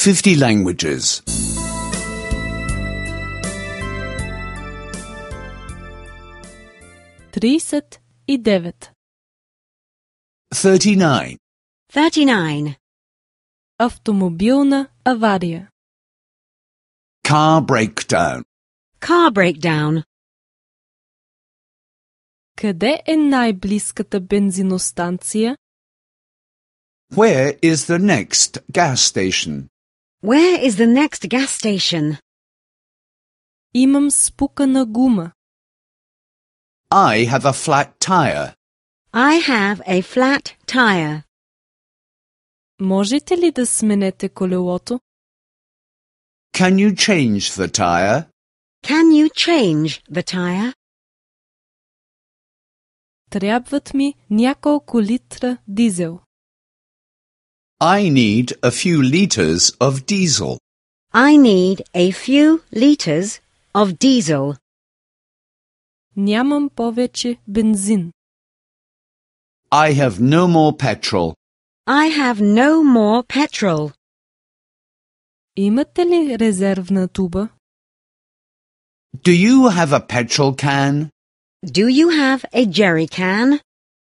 50 languages. 39. 39. 39. Автомобилна авария. Car breakdown. Car breakdown. Къде е най-близката бензиностанция? Where is the next gas station? Where is the next gas station? Имам спукана гума. I have a flat tire. I have a flat tire. Можете ли да сменете колелото? Can you change the tire? Can you change the tire? Трябват ми няколко литра дизел. I need a few liters of diesel. I need a few liters of diesel. Нямам повече бензин. I have no more petrol. I have no more petrol. Имате ли резервна туба? Do you have a petrol can? Do you have a jerry can?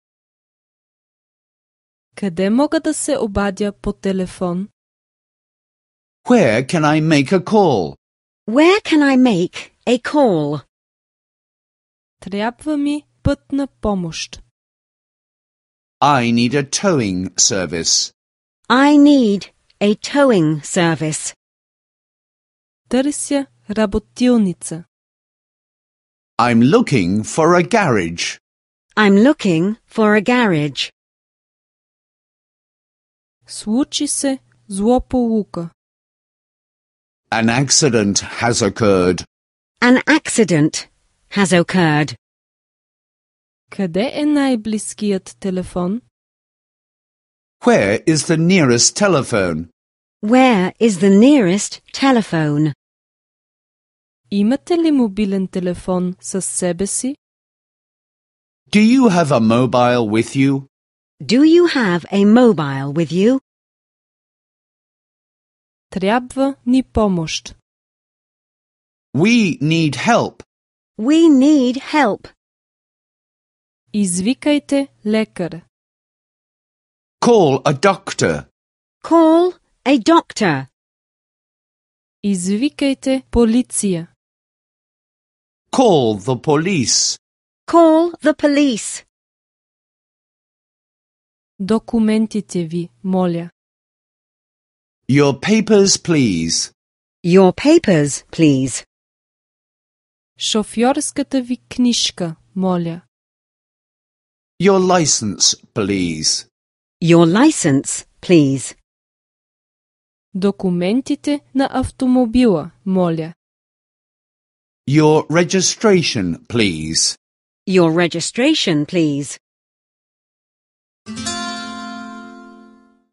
Къде мога да се обадя по телефон? Where can I make a call? Where can I make a call? Трябва ми пътна помощ. I need a towing service. I need a towing service. Търся работилница. I'm looking for a garage. I'm looking for a garage. Случи се злополука. An accident has occurred. An accident has occurred. Къде е най-близкият телефон? Where is the nearest telephone? Where is the nearest telephone? Имате ли мобилен телефон със себе си? Do you have a mobile with you? Do you have a mobile with you? Трябва ни помощ. We need help. We need help. Извикайте лекар. Call a doctor. Call a doctor. Извикайте полиция. Call the police. Call the police. Документите ви, моля. Your papers, please. Your papers, please. Шофьорската ви книжка, моля. Your license, please. Your license, please. Документите на автомобила, моля. Your registration, please. Your registration, please.